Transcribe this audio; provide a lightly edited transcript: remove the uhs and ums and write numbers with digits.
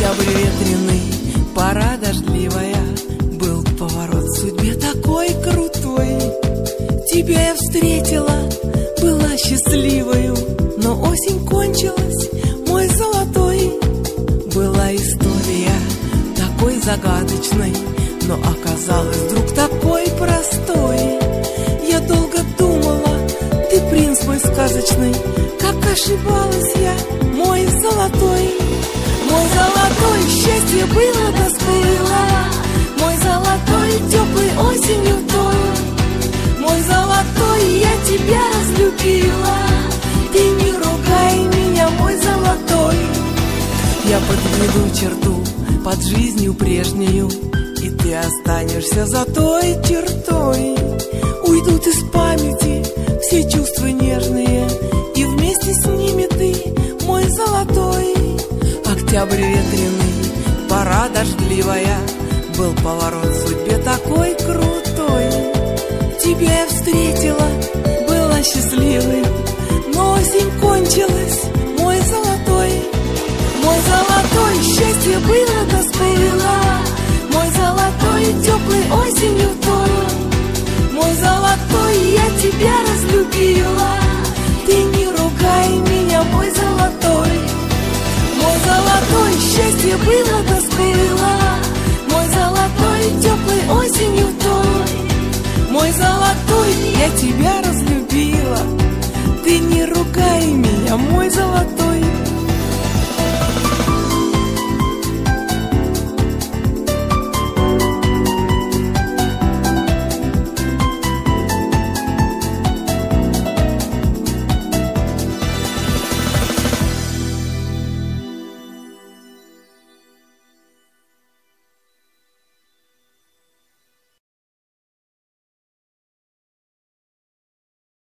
Октябрь ветреный, пора дождливая, был поворот в судьбе такой крутой. Тебя я встретила, была счастливою, но осень кончилась, мой золотой. Была история такой загадочной, но оказалась вдруг такой простой. Я долго думала, ты принц мой сказочный, как ошибалась я, мой золотой. Мой золотой, счастье было да сбыло, мой золотой, теплой осенью той. Мой золотой, я тебя разлюбила, ты не ругай меня, мой золотой. Я подведу черту под жизнью прежнею, и ты останешься за той чертой. Уйдут из памяти все чувства нежные, и вместе с ними ты, мой золотой. Октябрь ветреный, пора дождливая, был поворот в судьбе такой крутой. Тебя я встретила, была счастливой, но осень кончилась, мой золотой. Мой золотой, счастье было да сбыло, мой золотой, теплой осенью той. Мой золотой, я тебя разлюбила, ты не ругай меня, мой золотой. Мой золотой, счастье было да сбыло, мой золотой, теплой осенью той. Мой золотой, я тебя разлюбила, ты не ругай меня, мой золотой.